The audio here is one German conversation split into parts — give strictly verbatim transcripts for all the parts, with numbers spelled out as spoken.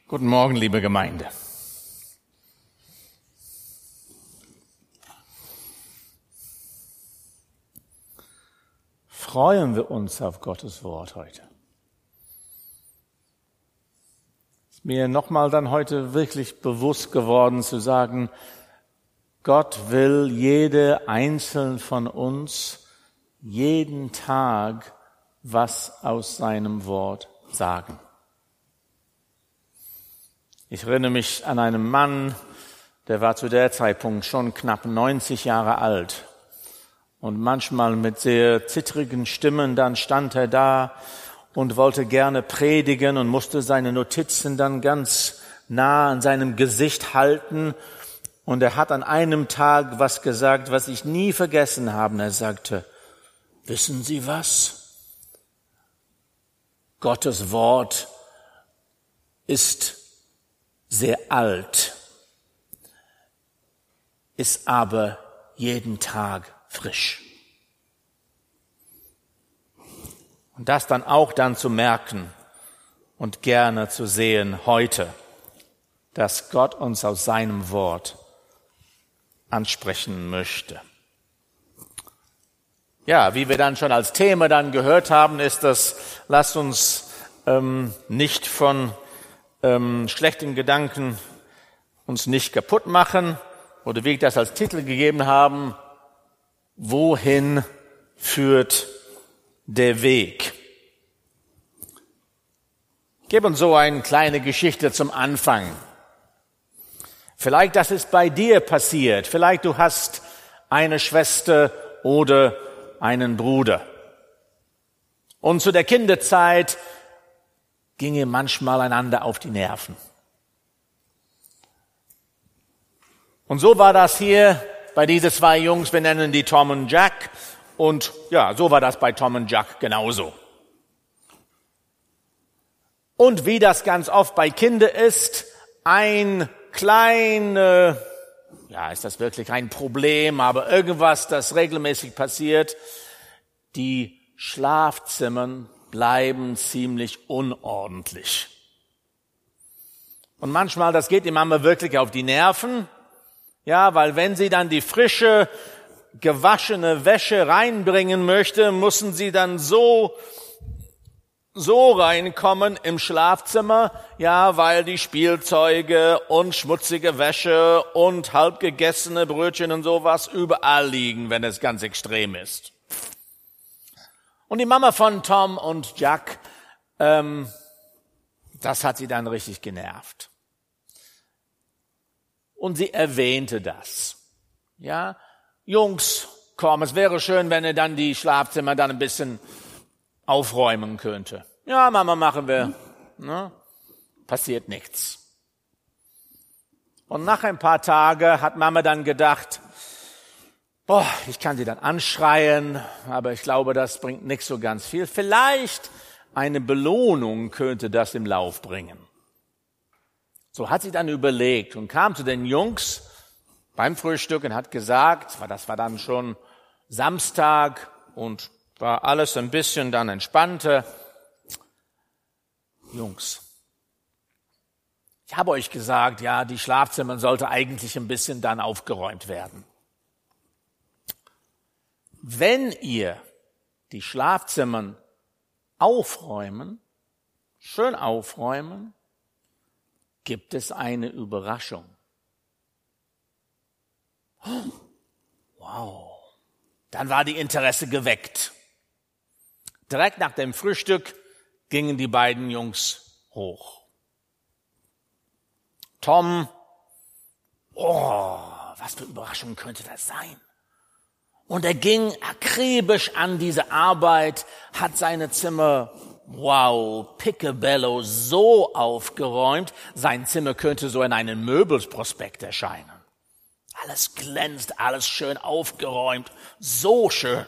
Guten Morgen, liebe Gemeinde. Freuen wir uns auf Gottes Wort heute. Ist mir nochmal dann heute wirklich bewusst geworden zu sagen, Gott will jede einzelne von uns jeden Tag was aus seinem Wort sagen. Ich erinnere mich an einen Mann, der war zu der Zeitpunkt schon knapp neunzig Jahre alt. Und manchmal mit sehr zittrigen Stimmen, dann stand er da und wollte gerne predigen und musste seine Notizen dann ganz nah an seinem Gesicht halten. Und er hat an einem Tag was gesagt, was ich nie vergessen habe. Er sagte, wissen Sie was? Gottes Wort ist sehr alt, ist aber jeden Tag frisch. Und das dann auch dann zu merken und gerne zu sehen heute, dass Gott uns aus seinem Wort ansprechen möchte. Ja, wie wir dann schon als Thema dann gehört haben, ist das, lasst uns ähm, nicht von ähm, schlechten Gedanken uns nicht kaputt machen, oder wie ich das als Titel gegeben haben, wohin führt der Weg? Ich gebe uns so eine kleine Geschichte zum Anfang. Vielleicht, das ist bei dir passiert. Vielleicht du hast eine Schwester oder einen Bruder. Und zu der Kinderzeit ginge manchmal einander auf die Nerven. Und so war das hier bei diesen zwei Jungs, wir nennen die Tom und Jack. Und ja, so war das bei Tom und Jack genauso. Und wie das ganz oft bei Kindern ist, ein kleine, ja, ist das wirklich ein Problem, aber irgendwas, das regelmäßig passiert, die Schlafzimmer bleiben ziemlich unordentlich. Und manchmal, das geht die Mama wirklich auf die Nerven, ja, weil wenn sie dann die frische, gewaschene Wäsche reinbringen möchte, müssen sie dann so, so reinkommen im Schlafzimmer, ja, weil die Spielzeuge und schmutzige Wäsche und halbgegessene Brötchen und sowas überall liegen, wenn es ganz extrem ist. Und die Mama von Tom und Jack, ähm, das hat sie dann richtig genervt. Und sie erwähnte das. Ja, Jungs, komm, es wäre schön, wenn ihr dann die Schlafzimmer dann ein bisschen aufräumen könnte. Ja, Mama, machen wir. Ne? Passiert nichts. Und nach ein paar Tagen hat Mama dann gedacht, boah, ich kann sie dann anschreien, aber ich glaube, das bringt nicht so ganz viel. Vielleicht eine Belohnung könnte das im Lauf bringen. So hat sie dann überlegt und kam zu den Jungs beim Frühstück und hat gesagt, das war dann schon Samstag und war alles ein bisschen dann entspannter. Jungs, ich habe euch gesagt, ja, die Schlafzimmer sollte eigentlich ein bisschen dann aufgeräumt werden. Wenn ihr die Schlafzimmer aufräumen, schön aufräumen, gibt es eine Überraschung. Wow, dann war die Interesse geweckt. Direkt nach dem Frühstück gingen die beiden Jungs hoch. Tom, oh, was für Überraschung könnte das sein? Und er ging akribisch an diese Arbeit, hat seine Zimmer, wow, picobello, so aufgeräumt, sein Zimmer könnte so in einem Möbelprospekt erscheinen. Alles glänzt, alles schön aufgeräumt, so schön.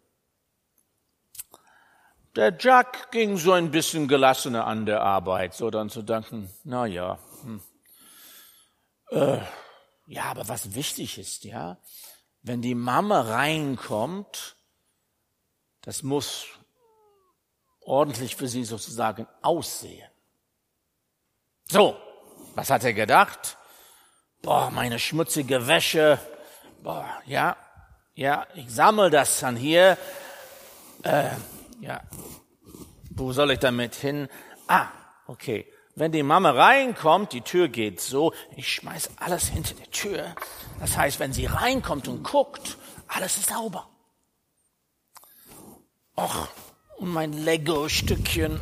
Der Jack ging so ein bisschen gelassener an der Arbeit, so dann zu denken, na ja, hm. äh, ja, aber was wichtig ist, ja, wenn die Mama reinkommt, das muss ordentlich für sie sozusagen aussehen. So, Was hat er gedacht? Boah, meine schmutzige Wäsche. Boah, ja, ja, ich sammle das dann hier. Äh, ja, wo soll ich damit hin? Ah, okay. Wenn die Mama reinkommt, die Tür geht so, ich schmeiß alles hinter die Tür. Das heißt, wenn sie reinkommt und guckt, alles ist sauber. Och, und mein Lego-Stückchen.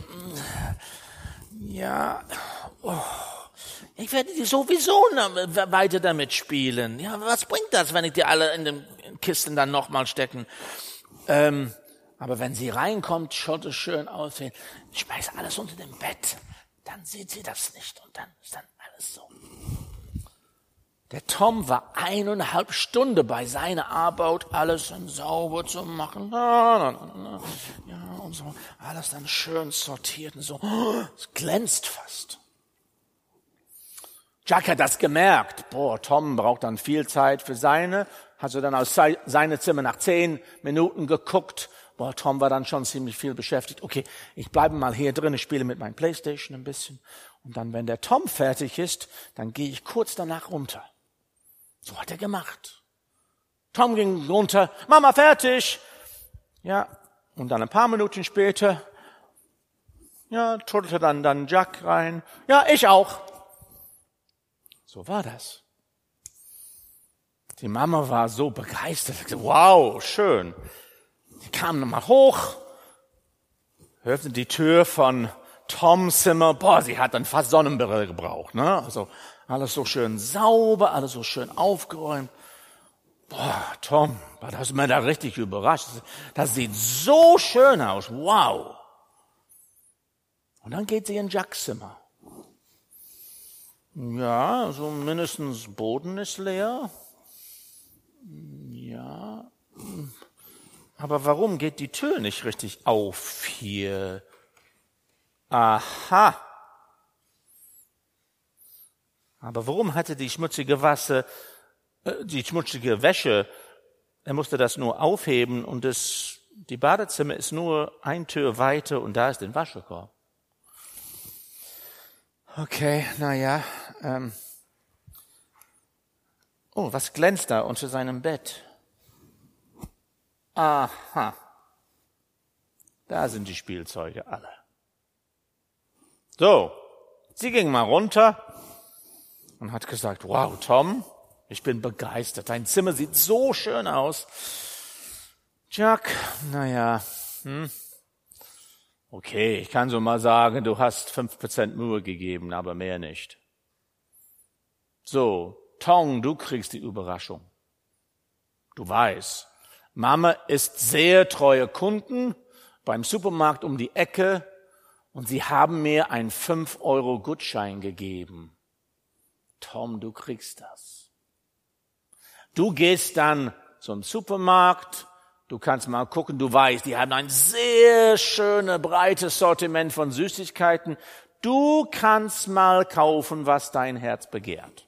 Ja, oh. Ich werde die sowieso weiter damit spielen. Ja, was bringt das, wenn ich die alle in den Kisten dann nochmal stecken? Ähm, aber wenn sie reinkommt, schaut es schön aus. Ich schmeiß alles unter dem Bett. Dann sieht sie das nicht und dann ist dann alles so. Der Tom war eineinhalb Stunden bei seiner Arbeit, alles dann sauber zu machen. Ja, und so, alles dann schön sortiert und so. Es glänzt fast. Jack hat das gemerkt. Boah, Tom braucht dann viel Zeit für seine. Hat so dann aus seinem Zimmer nach zehn Minuten geguckt. Boah, Tom war dann schon ziemlich viel beschäftigt. Okay, ich bleibe mal hier drin, ich spiele mit meinem Playstation ein bisschen. Und dann, wenn der Tom fertig ist, dann gehe ich kurz danach runter. So hat er gemacht. Tom ging runter, Mama, fertig. Ja, und dann ein paar Minuten später, ja, truddelte dann, dann Jack rein. Ja, ich auch. So war das. Die Mama war so begeistert. Wow, schön. Sie kam nochmal hoch, öffnete die Tür von Toms Zimmer. Boah, sie hat dann fast Sonnenbrille gebraucht, ne? Also alles so schön sauber, alles so schön aufgeräumt. Boah, Tom, da ist mir da richtig überrascht. Das sieht so schön aus. Wow. Und dann geht sie in Jacks Zimmer. Ja, also mindestens Boden ist leer. Ja. Aber warum geht die Tür nicht richtig auf hier? Aha. Aber warum hatte die schmutzige Wasser, äh, die schmutzige Wäsche, er musste das nur aufheben und das, die Badezimmer ist nur ein Tür weiter und da ist der Waschkorb. Okay, na ja. Ähm. Oh, was glänzt da unter seinem Bett? Aha. Da sind die Spielzeuge alle. So, sie ging mal runter und hat gesagt, wow, Tom, ich bin begeistert. Dein Zimmer sieht so schön aus. Jack, naja, hm. Okay, ich kann so mal sagen, du hast fünf Prozent Mühe gegeben, aber mehr nicht. So, Tom, du kriegst die Überraschung. Du weißt, Mama ist sehr treue Kunden beim Supermarkt um die Ecke und sie haben mir einen fünf Euro Gutschein gegeben. Tom, du kriegst das. Du gehst dann zum Supermarkt, du kannst mal gucken, du weißt, die haben ein sehr schönes, breites Sortiment von Süßigkeiten. Du kannst mal kaufen, was dein Herz begehrt.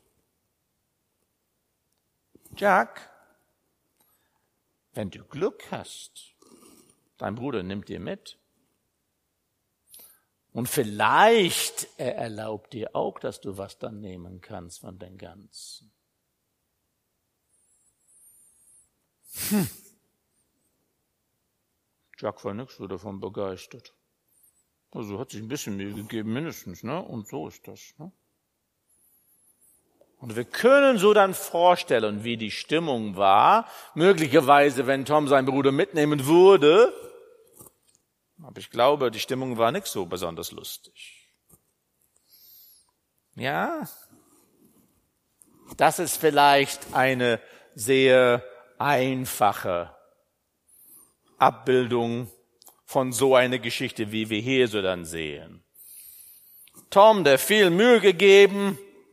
Jack, wenn du Glück hast, dein Bruder nimmt dir mit. Und vielleicht er erlaubt dir auch, dass du was dann nehmen kannst von den Ganzen. Hm. Jack war nix so davon begeistert. Also hat sich ein bisschen Mühe gegeben, mindestens, ne? Und so ist das, ne? Und wir können so dann vorstellen, wie die Stimmung war. Möglicherweise, wenn Tom seinen Bruder mitnehmen würde. Aber ich glaube, die Stimmung war nicht so besonders lustig. Ja, das ist vielleicht eine sehr einfache Abbildung von so einer Geschichte, wie wir hier so dann sehen. Tom, der viel Mühe gegeben,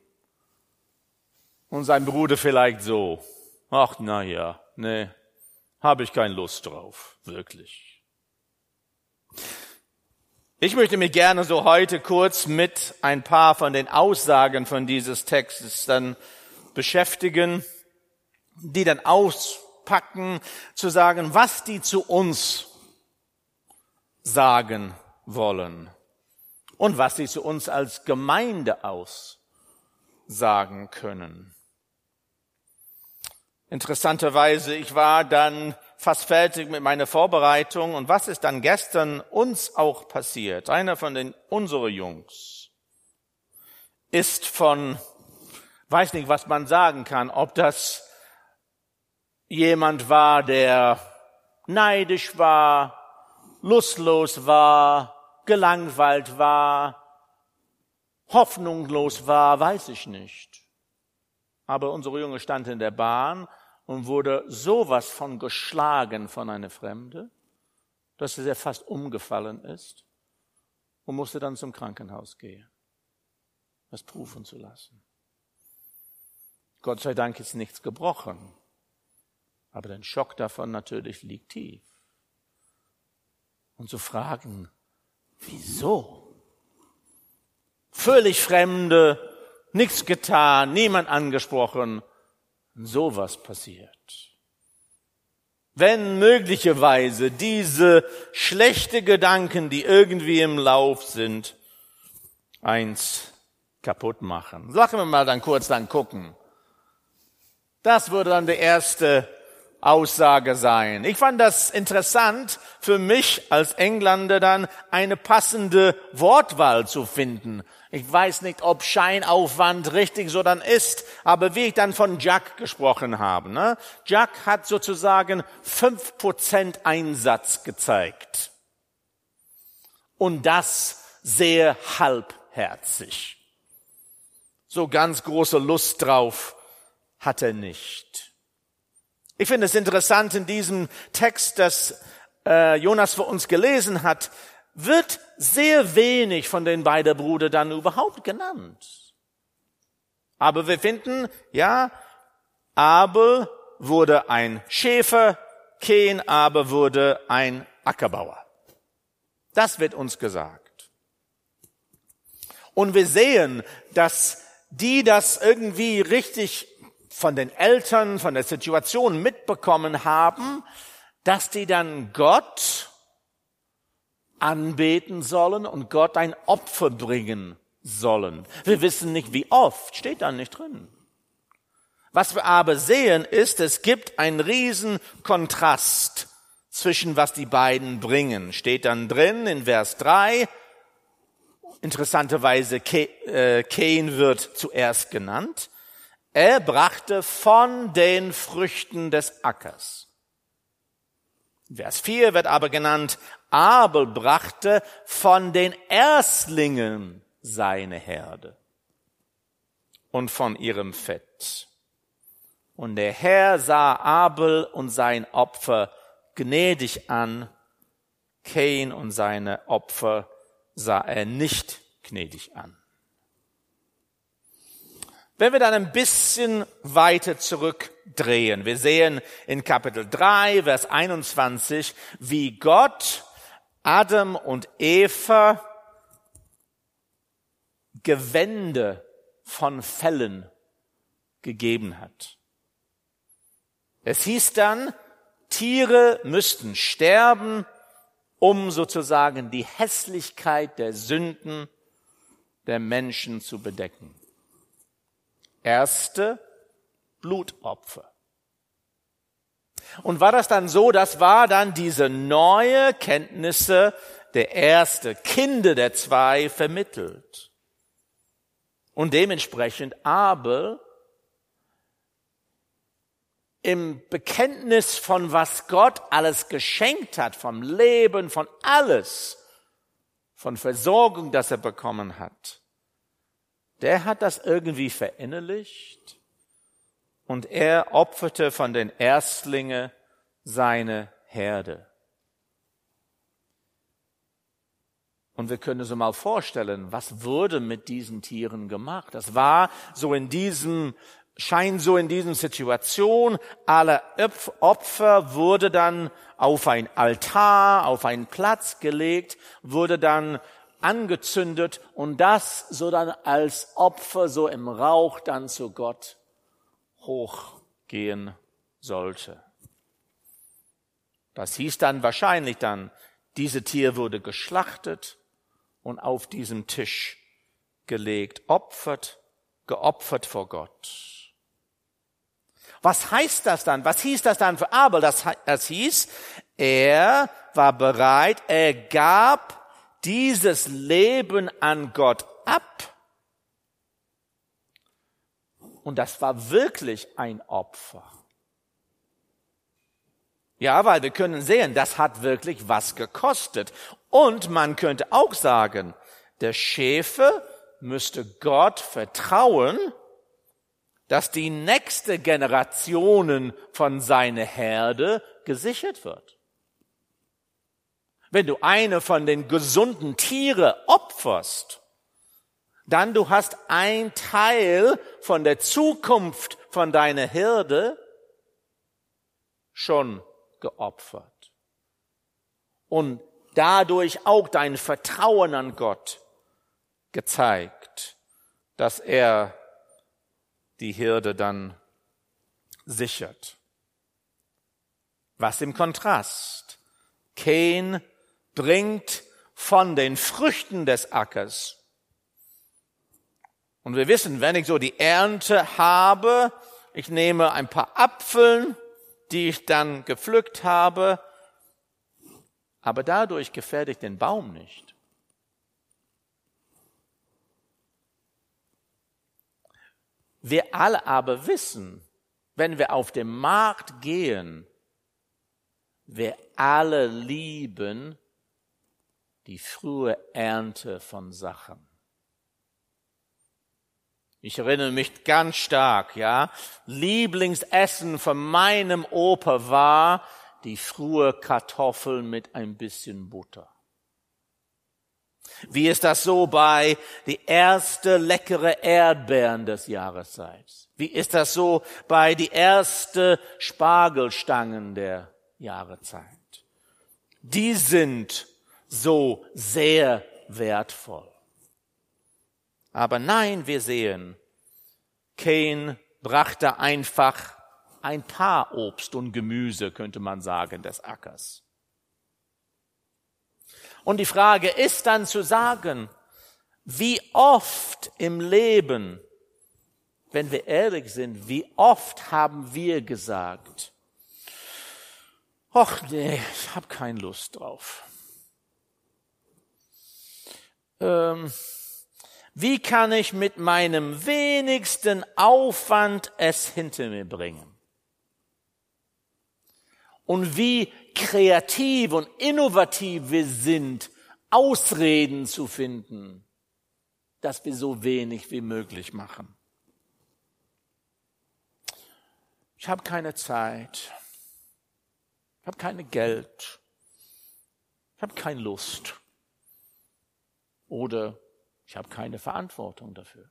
und sein Bruder vielleicht so, ach na ja, nee, habe ich keine Lust drauf, wirklich. Ich möchte mich gerne so heute kurz mit ein paar von den Aussagen von dieses Textes dann beschäftigen, die dann auspacken, zu sagen, was die zu uns sagen wollen und was sie zu uns als Gemeinde aus sagen können. Interessanterweise, ich war dann fast fertig mit meiner Vorbereitung. Und was ist dann gestern uns auch passiert? Einer von den unsere Jungs ist von, weiß nicht, was man sagen kann, ob das jemand war, der neidisch war, lustlos war, gelangweilt war, hoffnungslos war, weiß ich nicht. Aber unsere Junge stand in der Bahn und wurde sowas von geschlagen von einer Fremde, dass er fast umgefallen ist und musste dann zum Krankenhaus gehen, das prüfen zu lassen. Gott sei Dank ist nichts gebrochen, aber der Schock davon natürlich liegt tief. Und zu fragen, wieso? Völlig Fremde, nichts getan, niemand angesprochen, sowas passiert. Wenn möglicherweise diese schlechten Gedanken, die irgendwie im Lauf sind, eins kaputt machen. Lassen wir mal dann kurz dann gucken. Das würde dann die erste Aussage sein. Ich fand das interessant, für mich als Engländer dann eine passende Wortwahl zu finden. Ich weiß nicht, ob Scheinaufwand richtig so dann ist, aber wie ich dann von Jack gesprochen habe. Ne? Jack hat sozusagen fünf Prozent Einsatz gezeigt. Und das sehr halbherzig. So ganz große Lust drauf hat er nicht. Ich finde es interessant, in diesem Text, das äh, Jonas für uns gelesen hat, wird sehr wenig von den beiden Brüdern dann überhaupt genannt. Aber wir finden, ja, Abel wurde ein Schäfer, Kain aber wurde ein Ackerbauer. Das wird uns gesagt. Und wir sehen, dass die das irgendwie richtig von den Eltern, von der Situation mitbekommen haben, dass die dann Gott anbeten sollen und Gott ein Opfer bringen sollen. Wir wissen nicht, wie oft, steht da nicht drin. Was wir aber sehen, ist, es gibt einen riesen Kontrast zwischen was die beiden bringen. Steht dann drin in Vers drei, interessanterweise Kain wird zuerst genannt. Er brachte von den Früchten des Ackers. Vers vier wird aber genannt, Abel brachte von den Erstlingen seine Herde und von ihrem Fett. Und der Herr sah Abel und sein Opfer gnädig an, Kain und seine Opfer sah er nicht gnädig an. Wenn wir dann ein bisschen weiter zurückdrehen, wir sehen in Kapitel drei, Vers einundzwanzig, wie Gott Adam und Eva Gewände von Fellen gegeben hat. Es hieß dann, Tiere müssten sterben, um sozusagen die Hässlichkeit der Sünden der Menschen zu bedecken. Erste Blutopfer. Und war das dann so, das war dann diese neue Kenntnisse der erste, Kinder der zwei vermittelt. Und dementsprechend Abel im Bekenntnis von was Gott alles geschenkt hat, vom Leben, von alles, von Versorgung, das er bekommen hat, der hat das irgendwie verinnerlicht und er opferte von den Erstlingen seine Herde. Und wir können uns mal vorstellen, was wurde mit diesen Tieren gemacht? Das war so in diesem, scheint so in diesem Situation, alle Opfer wurde dann auf ein Altar, auf einen Platz gelegt, wurde dann angezündet und das so dann als Opfer so im Rauch dann zu Gott hochgehen sollte. Das hieß dann wahrscheinlich dann, diese Tier wurde geschlachtet und auf diesem Tisch gelegt, opfert geopfert vor Gott. Was heißt das dann? Was hieß das dann für Abel? Das, das hieß, er war bereit, er gab dieses Leben an Gott ab. Und das war wirklich ein Opfer. Ja, weil wir können sehen, das hat wirklich was gekostet. Und man könnte auch sagen, der Schäfer müsste Gott vertrauen, dass die nächste Generation von seiner Herde gesichert wird. Wenn du eine von den gesunden Tieren opferst, dann du hast ein Teil von der Zukunft von deiner Herde schon geopfert. Und dadurch auch dein Vertrauen an Gott gezeigt, dass er die Herde dann sichert. Was im Kontrast? Kain bringt von den Früchten des Ackers. Und wir wissen, wenn ich so die Ernte habe, ich nehme ein paar Apfeln, die ich dann gepflückt habe, aber dadurch gefährde ich den Baum nicht. Wir alle aber wissen, wenn wir auf den Markt gehen, wir alle lieben die frühe Ernte von Sachen. Ich erinnere mich ganz stark, ja, Lieblingsessen von meinem Opa war die frühe Kartoffeln mit ein bisschen Butter. Wie ist das so bei die erste leckere Erdbeeren des Jahreszeits? Wie ist das so bei die erste Spargelstangen der Jahreszeit? Die sind so sehr wertvoll. Aber nein, wir sehen, Kain brachte einfach ein paar Obst und Gemüse, könnte man sagen, des Ackers. Und die Frage ist dann zu sagen, wie oft im Leben, wenn wir ehrlich sind, wie oft haben wir gesagt, ach nee, ich habe keine Lust drauf. Ähm, wie kann ich mit meinem wenigsten Aufwand es hinter mir bringen? Und wie kreativ und innovativ wir sind, Ausreden zu finden, dass wir so wenig wie möglich machen. Ich habe keine Zeit. Ich habe keine Geld. Ich habe keine Lust. Oder ich habe keine Verantwortung dafür.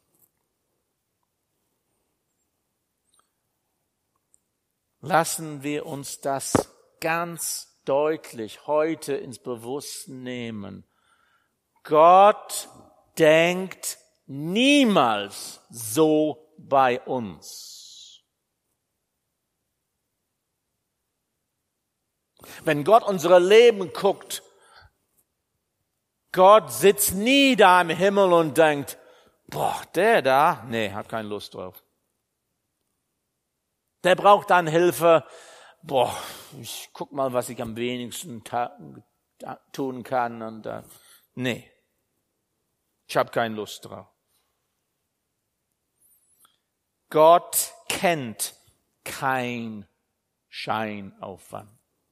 Lassen wir uns das ganz deutlich heute ins Bewusstsein nehmen. Gott denkt niemals so bei uns. Wenn Gott unser Leben guckt, Gott sitzt nie da im Himmel und denkt, boah, der da, nee, hat keine Lust drauf. Der braucht dann Hilfe. Boah, ich guck mal, was ich am wenigsten ta- tun kann. Und uh, nee, ich habe keine Lust drauf. Gott kennt kein Scheinaufwand.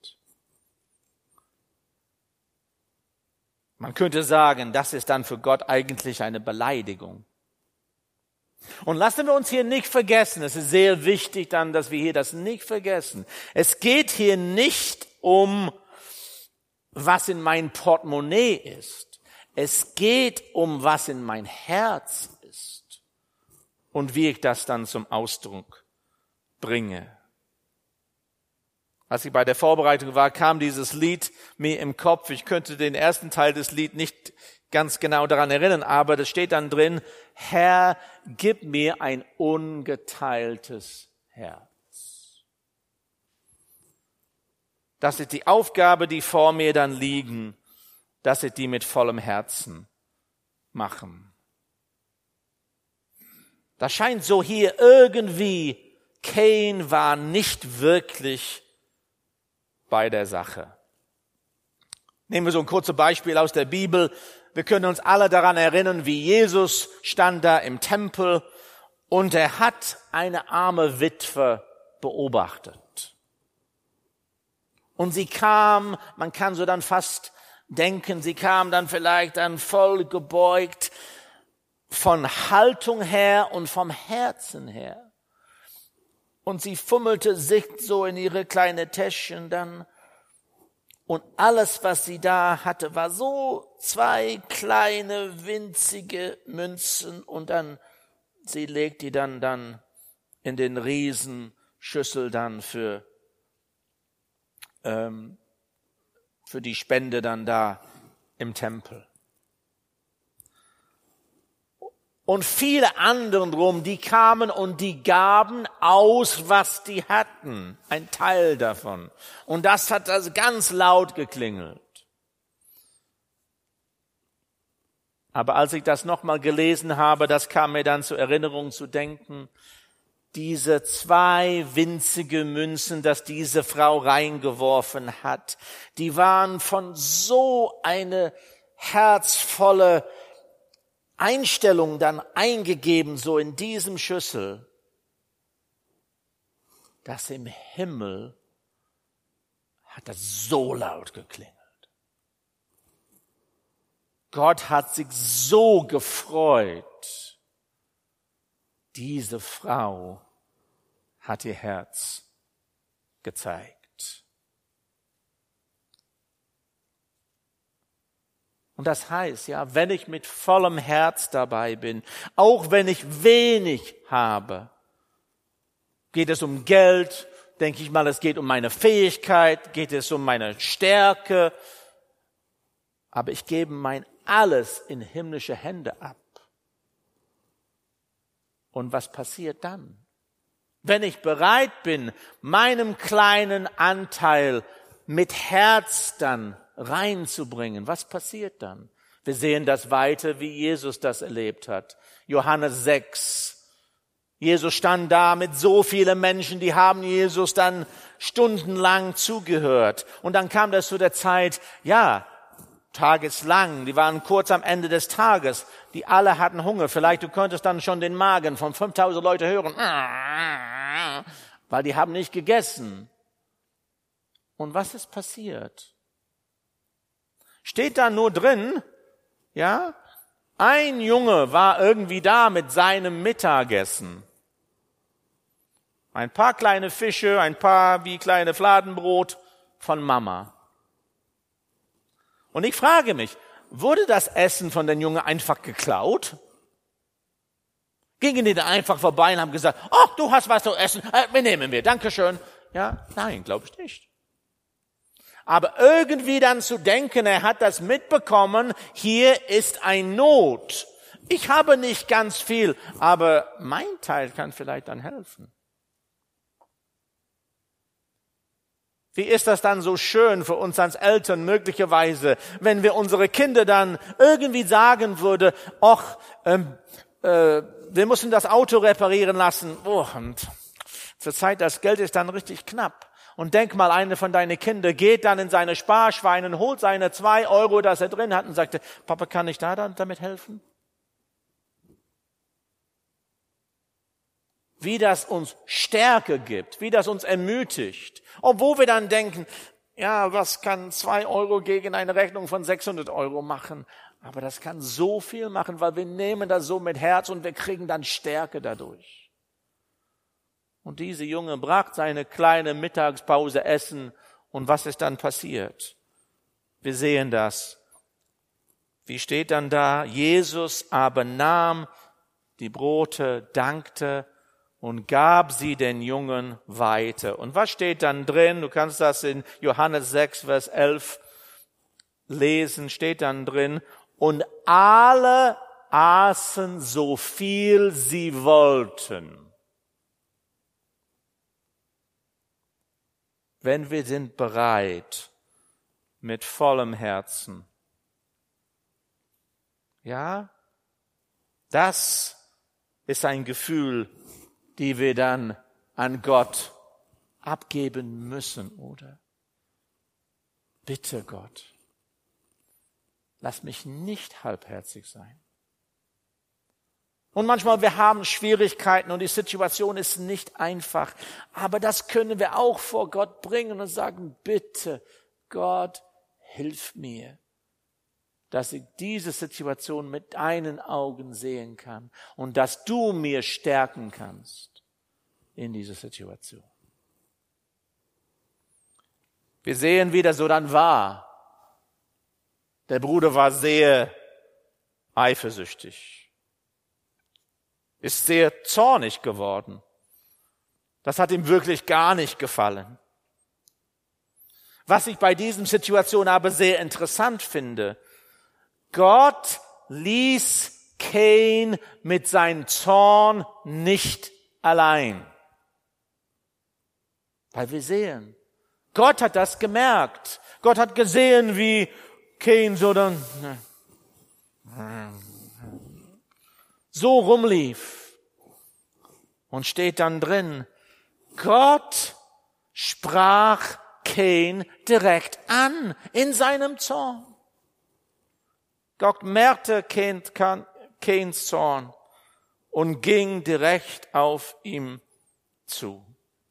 Man könnte sagen, das ist dann für Gott eigentlich eine Beleidigung. Und lassen wir uns hier nicht vergessen, es ist sehr wichtig dann, dass wir hier das nicht vergessen. Es geht hier nicht um, was in mein Portemonnaie ist. Es geht um, was in mein Herz ist und wie ich das dann zum Ausdruck bringe. Als ich bei der Vorbereitung war, kam dieses Lied mir im Kopf. Ich könnte den ersten Teil des Lieds nicht ganz genau daran erinnern, aber das steht dann drin, Herr, gib mir ein ungeteiltes Herz. Das ist die Aufgabe, die vor mir dann liegen, dass ich die mit vollem Herzen machen. Das scheint so hier irgendwie, Kain war nicht wirklich bei der Sache. Nehmen wir so ein kurzes Beispiel aus der Bibel. Wir können uns alle daran erinnern, wie Jesus stand da im Tempel und er hat eine arme Witwe beobachtet. Und sie kam, man kann so dann fast denken, sie kam dann vielleicht dann voll gebeugt von Haltung her und vom Herzen her. Und sie fummelte sich so in ihre kleine Täschchen dann. Und alles, was sie da hatte, war so zwei kleine, winzige Münzen. Und dann, sie legt die dann, dann in den Riesenschüssel dann für, ähm, für die Spende dann da im Tempel. Und viele anderen drum, die kamen und die gaben aus, was die hatten. Ein Teil davon. Und das hat also ganz laut geklingelt. Aber als ich das nochmal gelesen habe, das kam mir dann zur Erinnerung zu denken, diese zwei winzige Münzen, dass diese Frau reingeworfen hat, die waren von so eine herzvolle Einstellung dann eingegeben, so in diesem Schüssel, dass im Himmel hat das so laut geklingelt. Gott hat sich so gefreut. Diese Frau hat ihr Herz gezeigt. Und das heißt, ja, wenn ich mit vollem Herz dabei bin, auch wenn ich wenig habe, geht es um Geld, denke ich mal, es geht um meine Fähigkeit, geht es um meine Stärke, aber ich gebe mein Alles in himmlische Hände ab. Und was passiert dann? Wenn ich bereit bin, meinem kleinen Anteil mit Herz dann reinzubringen, was passiert dann? Wir sehen das weiter, wie Jesus das erlebt hat. Johannes sechs. Jesus stand da mit so vielen Menschen, die haben Jesus dann stundenlang zugehört. Und dann kam das zu der Zeit, ja, tageslang, die waren kurz am Ende des Tages, die alle hatten Hunger. Vielleicht du könntest dann schon den Magen von fünftausend Leuten hören, weil die haben nicht gegessen. Und was ist passiert? Steht da nur drin, ja, ein Junge war irgendwie da mit seinem Mittagessen. Ein paar kleine Fische, ein paar wie kleine Fladenbrot von Mama. Und ich frage mich, wurde das Essen von den Jungen einfach geklaut? Gingen die da einfach vorbei und haben gesagt, oh, du hast was zu essen, äh, wir nehmen wir, danke schön. Ja, nein, glaube ich nicht. Aber irgendwie dann zu denken, er hat das mitbekommen, hier ist ein Not. Ich habe nicht ganz viel, aber mein Teil kann vielleicht dann helfen. Wie ist das dann so schön für uns als Eltern möglicherweise, wenn wir unsere Kinder dann irgendwie sagen würden, ach, ähm, äh, wir müssen das Auto reparieren lassen. Oh, und zurzeit das Geld ist dann richtig knapp. Und denk mal, eine von deinen Kindern geht dann in seine Sparschweine und holt seine zwei Euro, das er drin hat und sagte, Papa, kann ich da dann damit helfen? Wie das uns Stärke gibt, wie das uns ermutigt. Obwohl wir dann denken, ja, was kann zwei Euro gegen eine Rechnung von sechshundert Euro machen? Aber das kann so viel machen, weil wir nehmen das so mit Herz und wir kriegen dann Stärke dadurch. Und diese Junge brachte seine kleine Mittagspause essen. Und was ist dann passiert? Wir sehen das. Wie steht dann da? Jesus aber nahm die Brote, dankte und gab sie den Jungen weiter. Und was steht dann drin? Du kannst das in Johannes sechs, Vers elf lesen. Steht dann drin. Und alle aßen so viel sie wollten. Wenn wir sind bereit, mit vollem Herzen. Ja, das ist ein Gefühl, die wir dann an Gott abgeben müssen, oder? Bitte Gott, lass mich nicht halbherzig sein. Und manchmal, wir haben Schwierigkeiten und die Situation ist nicht einfach. Aber das können wir auch vor Gott bringen und sagen, bitte Gott, hilf mir, dass ich diese Situation mit deinen Augen sehen kann und dass du mir stärken kannst in dieser Situation. Wir sehen, wie das so dann war. Der Bruder war sehr eifersüchtig, ist sehr zornig geworden. Das hat ihm wirklich gar nicht gefallen. Was ich bei diesem Situation aber sehr interessant finde, Gott ließ Kain mit seinem Zorn nicht allein. Weil wir sehen, Gott hat das gemerkt. Gott hat gesehen, wie Kain so dann so rumlief. Und steht dann drin, Gott sprach Kain direkt an in seinem Zorn. Gott merkte Kains Zorn und ging direkt auf ihm zu.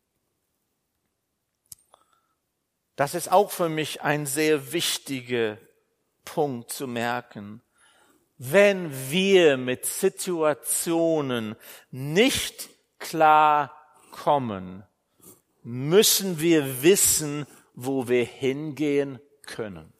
Das ist auch für mich ein sehr wichtiger Punkt zu merken. Wenn wir mit Situationen nicht klar kommen, müssen wir wissen, wo wir hingehen können.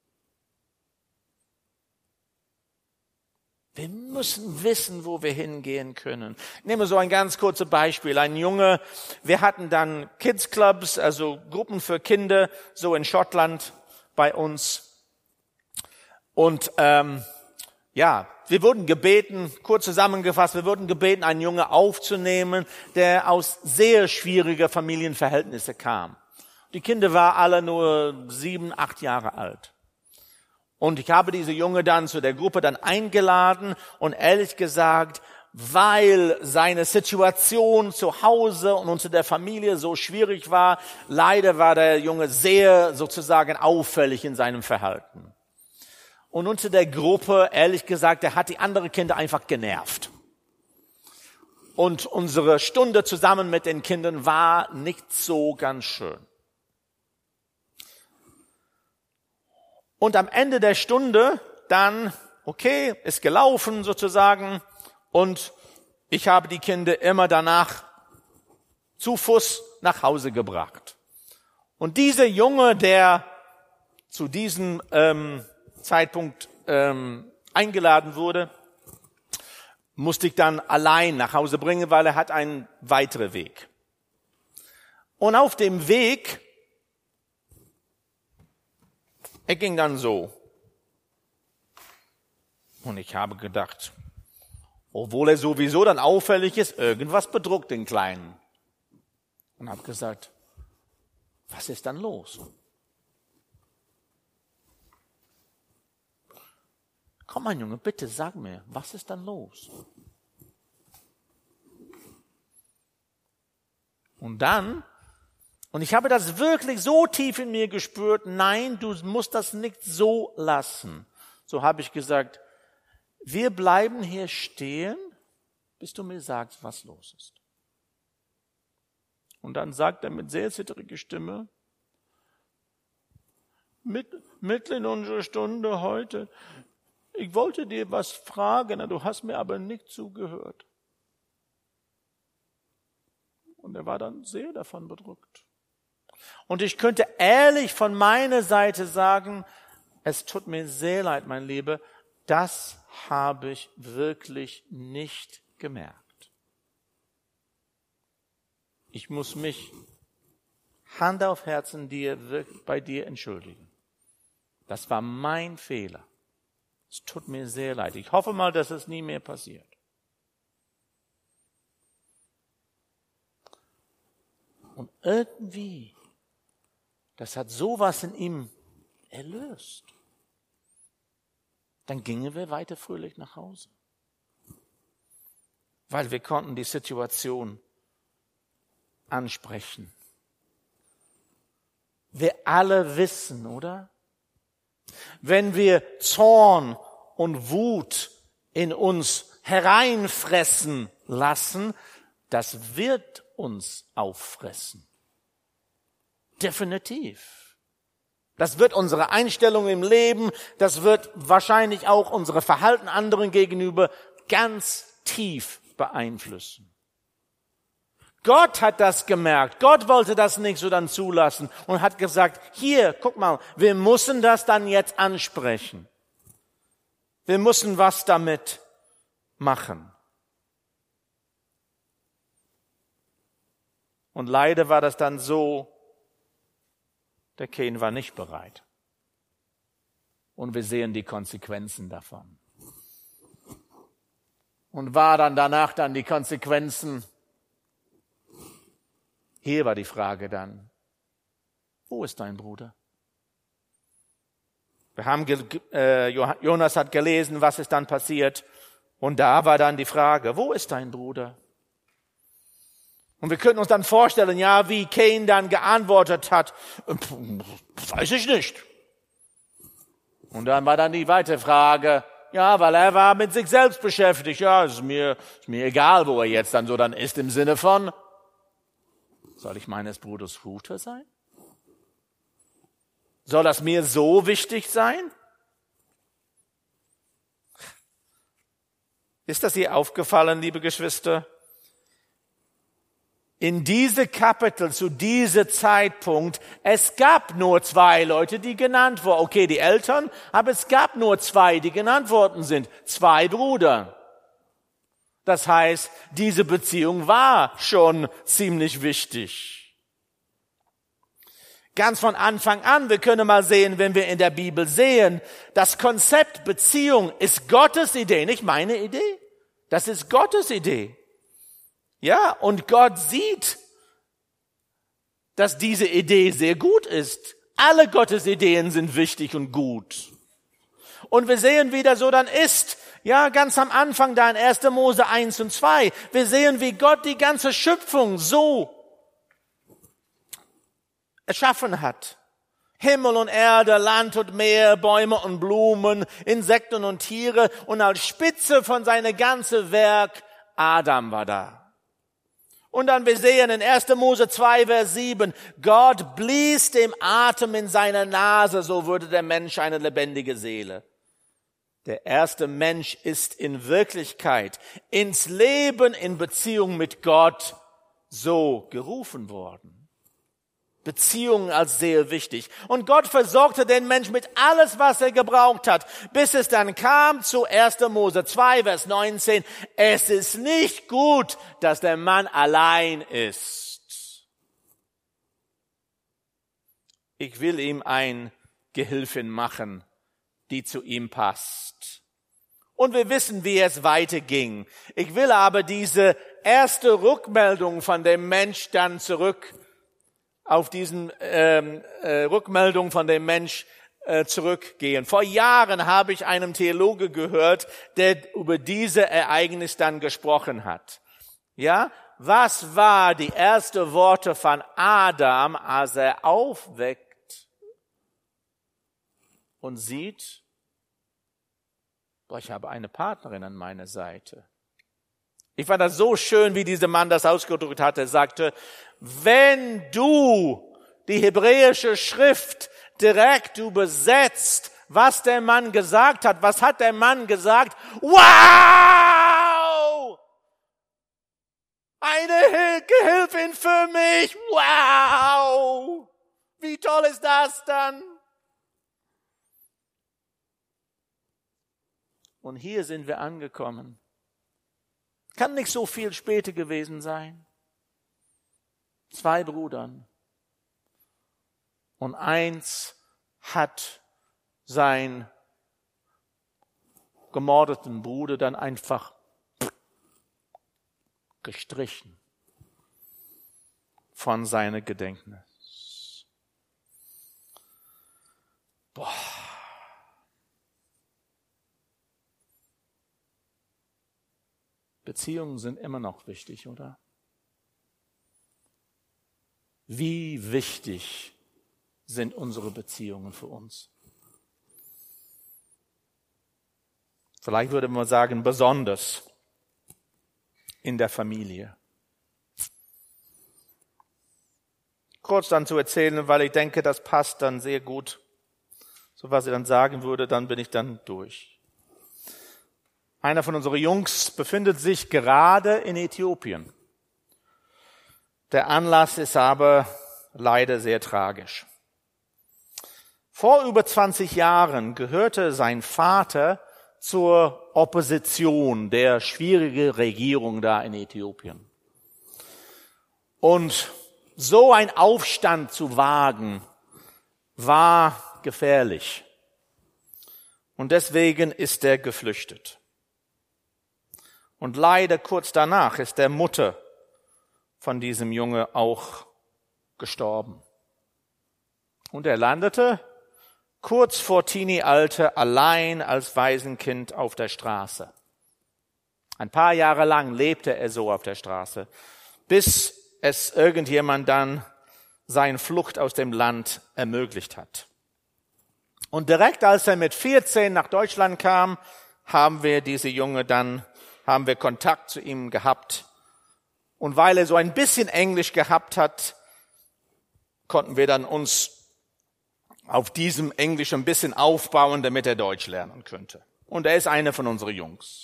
Wir müssen wissen, wo wir hingehen können. Ich nehme so ein ganz kurzes Beispiel. Ein Junge, wir hatten dann Kids Clubs, also Gruppen für Kinder, so in Schottland bei uns. Und ähm, ja, wir wurden gebeten, kurz zusammengefasst, wir wurden gebeten, einen Junge aufzunehmen, der aus sehr schwierigen Familienverhältnissen kam. Die Kinder waren alle nur sieben, acht Jahre alt. Und ich habe diese Junge dann zu der Gruppe dann eingeladen und ehrlich gesagt, weil seine Situation zu Hause und unter der Familie so schwierig war, leider war der Junge sehr sozusagen auffällig in seinem Verhalten. Und unter der Gruppe, ehrlich gesagt, der hat die anderen Kinder einfach genervt. Und unsere Stunde zusammen mit den Kindern war nicht so ganz schön. Und am Ende der Stunde dann, okay, ist gelaufen sozusagen und ich habe die Kinder immer danach zu Fuß nach Hause gebracht. Und dieser Junge, der zu diesem ähm, Zeitpunkt ähm, eingeladen wurde, musste ich dann allein nach Hause bringen, weil er hat einen weiteren Weg. Und auf dem Weg, er ging dann so. Und ich habe gedacht, obwohl er sowieso dann auffällig ist, irgendwas bedrückt den Kleinen. Und habe gesagt, was ist dann los? Komm, mein Junge, bitte sag mir, was ist dann los? Und dann, und ich habe das wirklich so tief in mir gespürt, nein, du musst das nicht so lassen. So habe ich gesagt, wir bleiben hier stehen, bis du mir sagst, was los ist. Und dann sagt er mit sehr zittriger Stimme, mit, mitten in unserer Stunde heute, ich wollte dir was fragen, du hast mir aber nicht zugehört. Und er war dann sehr davon bedrückt. Und ich könnte ehrlich von meiner Seite sagen, es tut mir sehr leid, mein Lieber, das habe ich wirklich nicht gemerkt. Ich muss mich Hand auf Herzen dir, bei dir entschuldigen. Das war mein Fehler. Es tut mir sehr leid. Ich hoffe mal, dass es nie mehr passiert. Und irgendwie, das hat sowas in ihm erlöst. Dann gingen wir weiter fröhlich nach Hause. weil wir konnten die Situation ansprechen. Wir alle wissen, oder? Wenn wir Zorn und Wut in uns hereinfressen lassen, das wird uns auffressen. Definitiv. Das wird unsere Einstellung im Leben, das wird wahrscheinlich auch unsere Verhalten anderen gegenüber ganz tief beeinflussen. Gott hat das gemerkt. Gott wollte das nicht so dann zulassen und hat gesagt, hier, guck mal, wir müssen das dann jetzt ansprechen. Wir müssen was damit machen. Und leider war das dann so, der Kain war nicht bereit. Und wir sehen die Konsequenzen davon. Und war dann danach dann die Konsequenzen? Hier war die Frage dann, wo ist dein Bruder? Wir haben, äh, Jonas hat gelesen, was ist dann passiert. Und da war dann die Frage, wo ist dein Bruder? Und wir könnten uns dann vorstellen, ja, wie Kain dann geantwortet hat, weiß ich nicht. Und dann war dann die weitere Frage, ja, weil er war mit sich selbst beschäftigt. Ja, ist mir, ist mir egal, wo er jetzt dann so dann ist, im Sinne von, soll ich meines Bruders Bruder sein? Soll das mir so wichtig sein? Ist das ihr aufgefallen, liebe Geschwister? In diese Kapitel, zu diesem Zeitpunkt, es gab nur zwei Leute, die genannt wurden. Okay, die Eltern, aber es gab nur zwei, die genannt worden sind. Zwei Brüder. Das heißt, diese Beziehung war schon ziemlich wichtig. Ganz von Anfang an, wir können mal sehen, wenn wir in der Bibel sehen, das Konzept Beziehung ist Gottes Idee, nicht meine Idee. Das ist Gottes Idee. Ja, und Gott sieht, dass diese Idee sehr gut ist. Alle Gottes Ideen sind wichtig und gut. Und wir sehen, wie das so dann ist. Ja, ganz am Anfang da in erster Mose eins und zwei. Wir sehen, wie Gott die ganze Schöpfung so erschaffen hat. Himmel und Erde, Land und Meer, Bäume und Blumen, Insekten und Tiere. Und als Spitze von seinem ganzen Werk, Adam war da. Und dann wir sehen in erster Mose zwei, Vers sieben, Gott blies dem Atem in seine Nase, so wurde der Mensch eine lebendige Seele. Der erste Mensch ist in Wirklichkeit ins Leben in Beziehung mit Gott so gerufen worden. Beziehungen als sehr wichtig. Und Gott versorgte den Mensch mit alles, was er gebraucht hat, bis es dann kam zu erster Mose zwei, Vers neunzehn. Es ist nicht gut, dass der Mann allein ist. Ich will ihm ein Gehilfin machen, die zu ihm passt. Und wir wissen, wie es weiterging. Ich will aber diese erste Rückmeldung von dem Mensch dann zurück auf diesen ähm, äh, Rückmeldung von dem Mensch äh, zurückgehen. Vor Jahren habe ich einem Theologe gehört, der über diese Ereignis dann gesprochen hat. Ja, was war die erste Worte von Adam, als er aufweckt und sieht, boah, ich habe eine Partnerin an meiner Seite. Ich fand das so schön, wie dieser Mann das ausgedrückt hat. Er sagte, wenn du die hebräische Schrift direkt übersetzt, was der Mann gesagt hat, was hat der Mann gesagt? Wow! Eine Gehilfin für mich! Wow! Wie toll ist das dann? Und hier sind wir angekommen. Kann nicht so viel später gewesen sein. Zwei Brüdern. Und eins hat seinen gemordeten Bruder dann einfach gestrichen von seinem Gedächtnis. Boah. Beziehungen sind immer noch wichtig, oder? Wie wichtig sind unsere Beziehungen für uns? Vielleicht würde man sagen, besonders in der Familie. Kurz dann zu erzählen, weil ich denke, das passt dann sehr gut. So was ich dann sagen würde, dann bin ich dann durch. Einer von unseren Jungs befindet sich gerade in Äthiopien. Der Anlass ist aber leider sehr tragisch. Vor über zwanzig Jahren gehörte sein Vater zur Opposition der schwierigen Regierung da in Äthiopien. Und so ein Aufstand zu wagen, war gefährlich. Und deswegen ist er geflüchtet. Und leider kurz danach ist der Mutter von diesem Junge auch gestorben. Und er landete kurz vor Teenie-Alter allein als Waisenkind auf der Straße. Ein paar Jahre lang lebte er so auf der Straße, bis es irgendjemand dann seine Flucht aus dem Land ermöglicht hat. Und direkt als er mit vierzehn nach Deutschland kam, haben wir diese Junge dann, haben wir Kontakt zu ihm gehabt. Und weil er so ein bisschen Englisch gehabt hat, konnten wir dann uns auf diesem Englisch ein bisschen aufbauen, damit er Deutsch lernen könnte. Und er ist einer von unseren Jungs.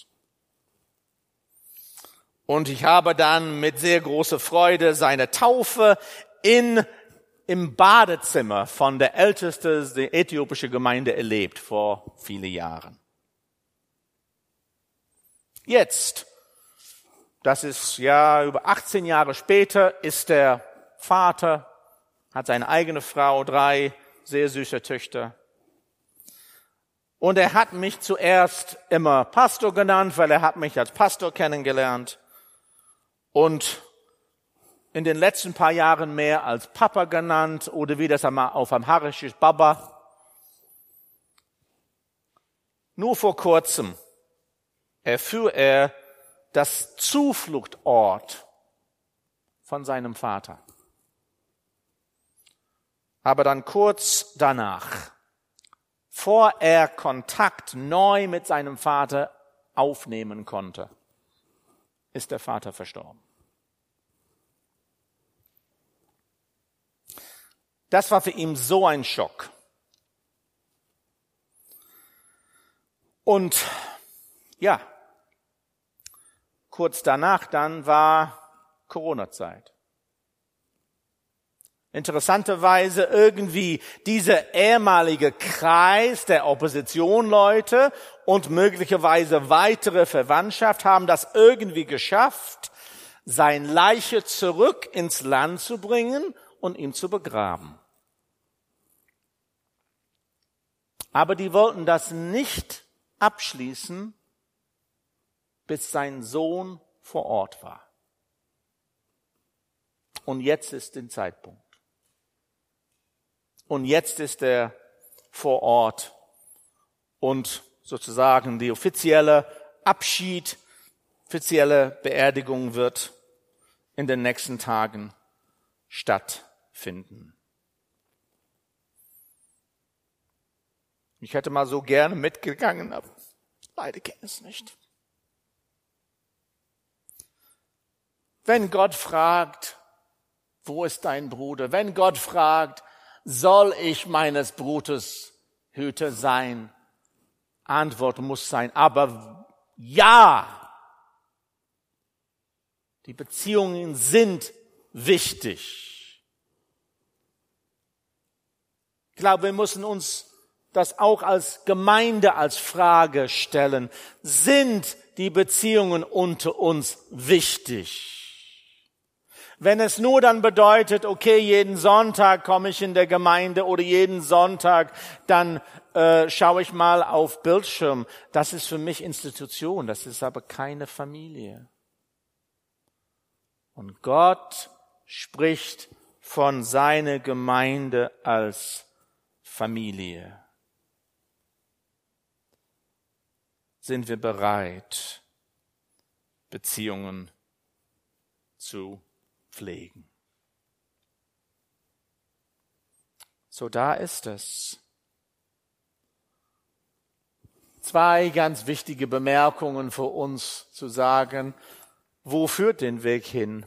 Und ich habe dann mit sehr großer Freude seine Taufe in, im Badezimmer von der ältesten äthiopischen Gemeinde erlebt, vor vielen Jahren. Jetzt, das ist ja über achtzehn Jahre später, ist der Vater, hat seine eigene Frau, drei sehr süße Töchter. Und er hat mich zuerst immer Pastor genannt, weil er hat mich als Pastor kennengelernt. Und in den letzten paar Jahren mehr als Papa genannt oder wie das auf Amharisch ist, Baba. Nur vor kurzem erfuhr er das Zufluchtort von seinem Vater. Aber dann kurz danach, bevor er Kontakt neu mit seinem Vater aufnehmen konnte, ist der Vater verstorben. Das war für ihn so ein Schock. Und ja, kurz danach dann war Corona-Zeit. Interessanterweise irgendwie dieser ehemalige Kreis der Oppositionleute und möglicherweise weitere Verwandtschaft haben das irgendwie geschafft, sein Leiche zurück ins Land zu bringen und ihn zu begraben. Aber die wollten das nicht abschließen, bis sein Sohn vor Ort war. Und jetzt ist der Zeitpunkt. Und jetzt ist er vor Ort und sozusagen die offizielle Abschied, offizielle Beerdigung wird in den nächsten Tagen stattfinden. Ich hätte mal so gerne mitgegangen, aber leider geht es nicht. Wenn Gott fragt, wo ist dein Bruder? Wenn Gott fragt, soll ich meines Bruders Hüter sein? Antwort muss sein, aber ja, die Beziehungen sind wichtig. Ich glaube, wir müssen uns das auch als Gemeinde als Frage stellen. Sind die Beziehungen unter uns wichtig? Wenn es nur dann bedeutet, okay, jeden Sonntag komme ich in der Gemeinde oder jeden Sonntag, dann äh, schaue ich mal auf Bildschirm. Das ist für mich Institution, das ist aber keine Familie. Und Gott spricht von seiner Gemeinde als Familie. Sind wir bereit, Beziehungen zu pflegen. So, da ist es. Zwei ganz wichtige Bemerkungen für uns zu sagen, wo führt den Weg hin?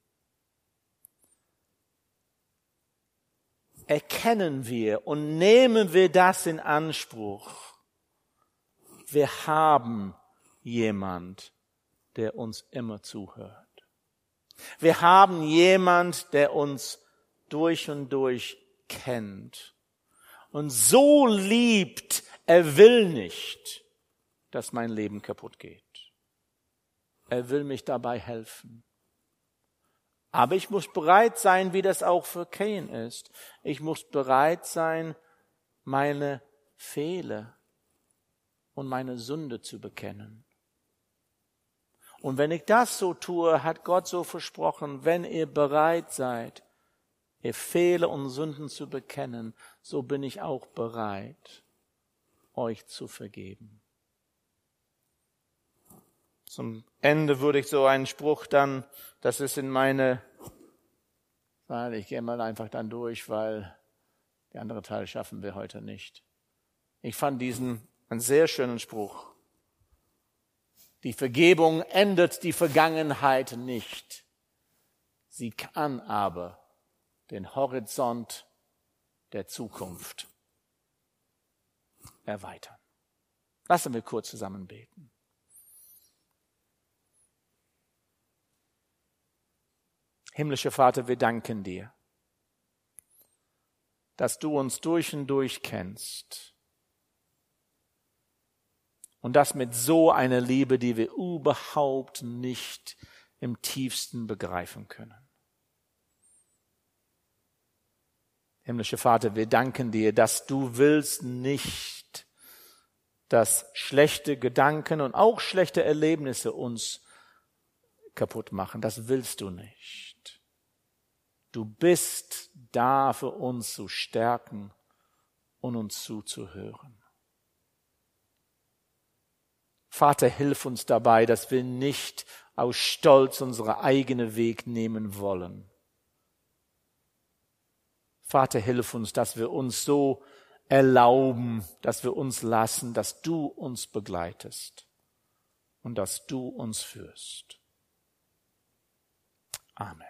Erkennen wir und nehmen wir das in Anspruch. Wir haben jemand, der uns immer zuhört. Wir haben jemand, der uns durch und durch kennt und so liebt, er will nicht, dass mein Leben kaputt geht. Er will mich dabei helfen. Aber ich muss bereit sein, wie das auch für Cain ist. Ich muss bereit sein, meine Fehler und meine Sünde zu bekennen. Und wenn ich das so tue, hat Gott so versprochen, wenn ihr bereit seid, ihr Fehler und Sünden zu bekennen, so bin ich auch bereit, euch zu vergeben. Zum Ende würde ich so einen Spruch dann, das ist in meine, ich gehe mal einfach dann durch, weil die andere Teil schaffen wir heute nicht. Ich fand diesen einen sehr schönen Spruch. Die Vergebung ändert die Vergangenheit nicht. Sie kann aber den Horizont der Zukunft erweitern. Lassen wir kurz zusammen beten. Himmlischer Vater, wir danken dir, dass du uns durch und durch kennst und das mit so einer Liebe, die wir überhaupt nicht im tiefsten begreifen können. Himmlischer Vater, wir danken dir, dass du willst nicht, dass schlechte Gedanken und auch schlechte Erlebnisse uns kaputt machen. Das willst du nicht. Du bist da für uns zu stärken und uns zuzuhören. Vater, hilf uns dabei, dass wir nicht aus Stolz unseren eigenen Weg nehmen wollen. Vater, hilf uns, dass wir uns so erlauben, dass wir uns lassen, dass du uns begleitest und dass du uns führst. Amen.